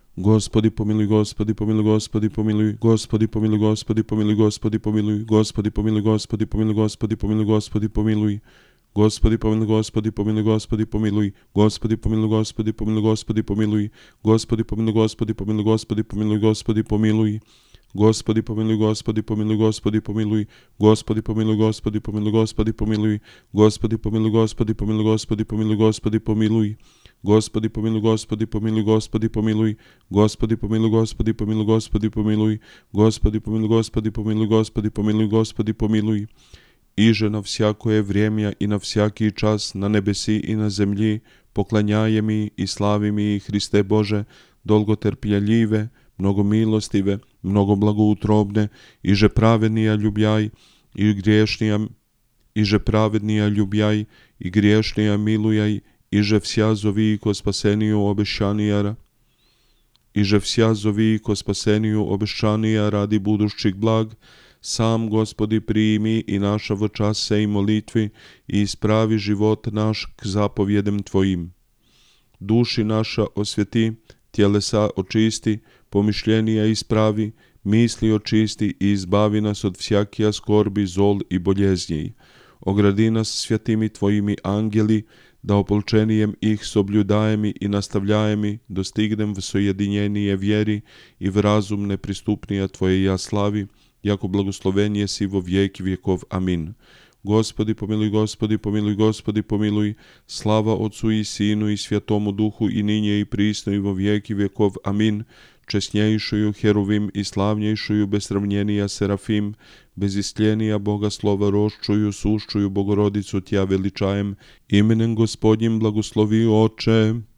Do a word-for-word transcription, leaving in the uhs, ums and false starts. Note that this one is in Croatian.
Gospodi pomiluj, Gospodi pomiluj, Gospodi pomiluj, Gospodi pomiluj, Gospodi pomiluj, Gospodi pomiluj, Gospodi pomiluj, Gospodi pomiluj, Gospodi pomiluj, Gospodi pomiluj. Gospodi pomiluj, Gospodi pomiluj, Gospodi pomiluj, Gospodi pomiluj, Gospodi pomiluj, Gospodi pomiluj, Gospodi pomiluj, Gospodi pomiluj, Gospodi pomiluj, Gospodi pomiluj. Gospodi pomiluj, Gospodi pomiluj, Gospodi pomiluj, Gospodi pomiluj, Gospodi pomiluj, Gospodi pomiluj, Gospodi pomiluj, Gospodi pomiluj, Gospodi pomiluj, Gospodi pomiluj. Gospodi pomiluj, Gospodi pomiluj, Gospodi pomiluj, Gospodi pomiluj, Gospodi pomiluj, Gospodi pomiluj, Gospodi pomiluj, Gospodi pomiluj, Gospodi pomiluj, Gospodi pomiluj. Iže na всякое время и на всякий час на небеси и на землji poklanjaje mi i slavi mi Hriste Bože, dolgoterpjeljive, mnogo milostive, mnogo blagoutrobne, iže pravednija ljubjaj i griješnija, iže pravednija ljubjaj i griješnija milujaj, iže vsja zovi ko spaseniju obešanijara, iže vsja zovi ko spaseniju obešanija radi budućih blag, sam Gospodi primi i naša v čase i molitvi i ispravi život naš k zapovjedem Tvojim. Duši naša osvjeti, tjelesa očisti, pomišljenija ispravi, misli očisti i izbavi nas od всякija skorbi, zol i boljeznji. Ogradi nas svjatimi Tvojimi angeli, da opolčenijem ih sobljudajem i nastavljajem dostignem v sojedinjenije vjeri i v razum nepristupnija Tvoje ja slavi, jako blagoslovenje si vo vijeki vjekov. Amin. Gospodi pomiluj, Gospodi pomiluj, Gospodi pomiluj, slava Otcu i Sinu i Svjatomu Duhu i ninje i prisno i vo vijeki vjekov. Amin. Česnjejšuju Heruvim i slavnjejšuju besravnjenija Serafim, bezistljenija Boga slova roščuju, suščuju Bogorodicu Tja veličajem, imenem Gospodnjim blagoslovi Oče.